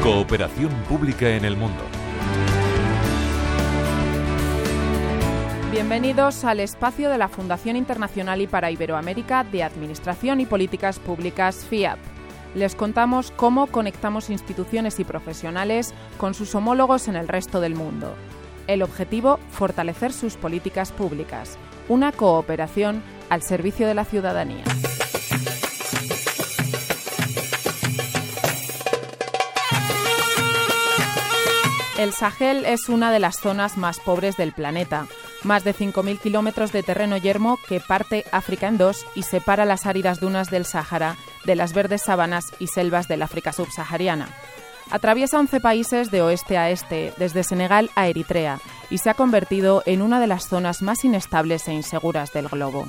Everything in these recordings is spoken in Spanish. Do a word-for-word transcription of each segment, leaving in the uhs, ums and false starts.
Cooperación pública en el mundo. Bienvenidos al espacio de la Fundación Internacional y para Iberoamérica de Administración y Políticas Públicas FIAP. Les contamos cómo conectamos instituciones y profesionales con sus homólogos en el resto del mundo. El objetivo, fortalecer sus políticas públicas. Una cooperación al servicio de la ciudadanía. El Sahel es una de las zonas más pobres del planeta. Más de cinco mil kilómetros de terreno yermo que parte África en dos y separa las áridas dunas del Sáhara de las verdes sabanas y selvas del África subsahariana. Atraviesa once países de oeste a este, desde Senegal a Eritrea, y se ha convertido en una de las zonas más inestables e inseguras del globo.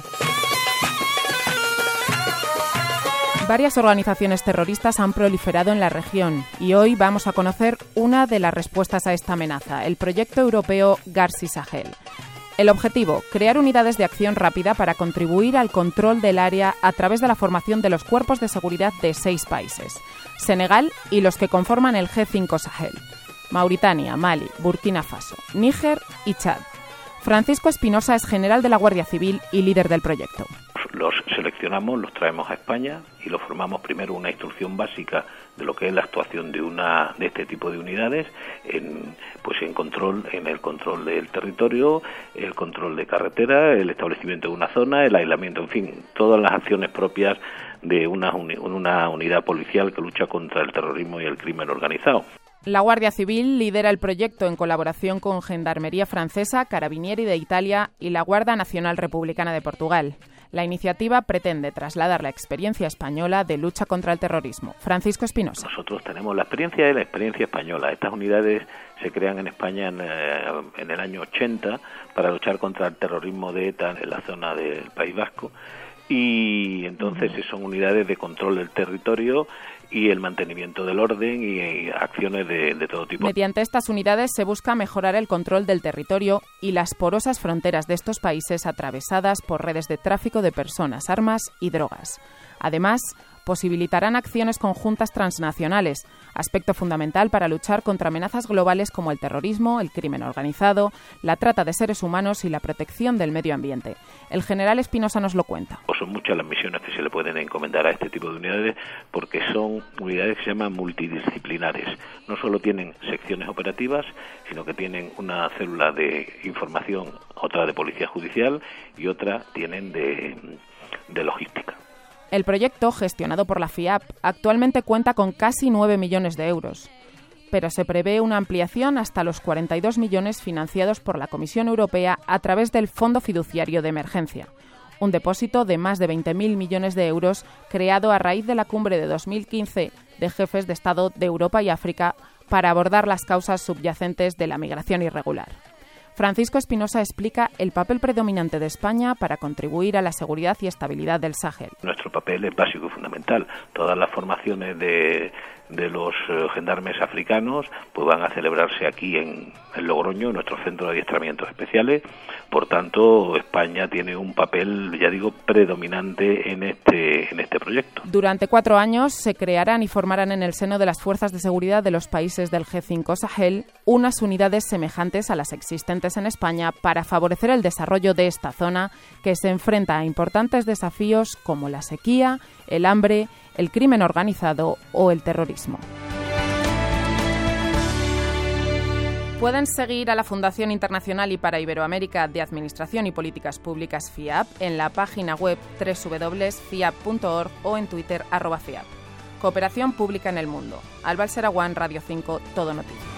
Varias organizaciones terroristas han proliferado en la región y hoy vamos a conocer una de las respuestas a esta amenaza, el proyecto europeo Garsi Sahel. El objetivo, crear unidades de acción rápida para contribuir al control del área a través de la formación de los cuerpos de seguridad de seis países, Senegal y los que conforman el G cinco Sahel, Mauritania, Mali, Burkina Faso, Níger y Chad. Francisco Espinosa es general de la Guardia Civil y líder del proyecto. Los seleccionamos, los traemos a España y los formamos primero una instrucción básica de lo que es la actuación de una de este tipo de unidades en pues en control en el control del territorio, el control de carretera, el establecimiento de una zona, el aislamiento, en fin, todas las acciones propias de una, uni, una unidad policial que lucha contra el terrorismo y el crimen organizado. La Guardia Civil lidera el proyecto en colaboración con Gendarmería Francesa, Carabinieri de Italia y la Guardia Nacional Republicana de Portugal. La iniciativa pretende trasladar la experiencia española de lucha contra el terrorismo. Francisco Espinosa. Nosotros tenemos la experiencia de la experiencia española. Estas unidades se crean en España en, eh, en el año ochenta para luchar contra el terrorismo de ETA en la zona del País Vasco. Y entonces uh-huh. son unidades de control del territorio y el mantenimiento del orden y, y acciones de, de todo tipo. Mediante estas unidades se busca mejorar el control del territorio y las porosas fronteras de estos países atravesadas por redes de tráfico de personas, armas y drogas. Además, posibilitarán acciones conjuntas transnacionales, aspecto fundamental para luchar contra amenazas globales como el terrorismo, el crimen organizado, la trata de seres humanos y la protección del medio ambiente. El general Espinosa nos lo cuenta. Pues son muchas las misiones que se le pueden encomendar a este tipo de unidades porque son unidades que se llaman multidisciplinares. No solo tienen secciones operativas, sino que tienen una célula de información, otra de policía judicial y otra tienen de, de logística. El proyecto, gestionado por la FIAP, actualmente cuenta con casi nueve millones de euros, pero se prevé una ampliación hasta los cuarenta y dos millones financiados por la Comisión Europea a través del Fondo Fiduciario de Emergencia, un depósito de más de veinte mil millones de euros creado a raíz de la cumbre de dos mil quince de jefes de Estado de Europa y África para abordar las causas subyacentes de la migración irregular. Francisco Espinosa explica el papel predominante de España para contribuir a la seguridad y estabilidad del Sahel. Nuestro papel es básico y fundamental. Todas las formaciones de, de los uh, gendarmes africanos pues van a celebrarse aquí en, en Logroño, en nuestro centro de adiestramientos especiales. Por tanto, España tiene un papel, ya digo, predominante en este, en este proyecto. Durante cuatro años se crearán y formarán en el seno de las fuerzas de seguridad de los países del G cinco Sahel unas unidades semejantes a las existentes en España para favorecer el desarrollo de esta zona que se enfrenta a importantes desafíos como la sequía, el hambre, el crimen organizado o el terrorismo. Pueden seguir a la Fundación Internacional y para Iberoamérica de Administración y Políticas Públicas FIAP en la página web doble u doble u doble u punto fiap punto org o en Twitter arroba FIAP. Cooperación pública en el mundo. Alba Alseraguán, Radio cinco, Todo Noticias.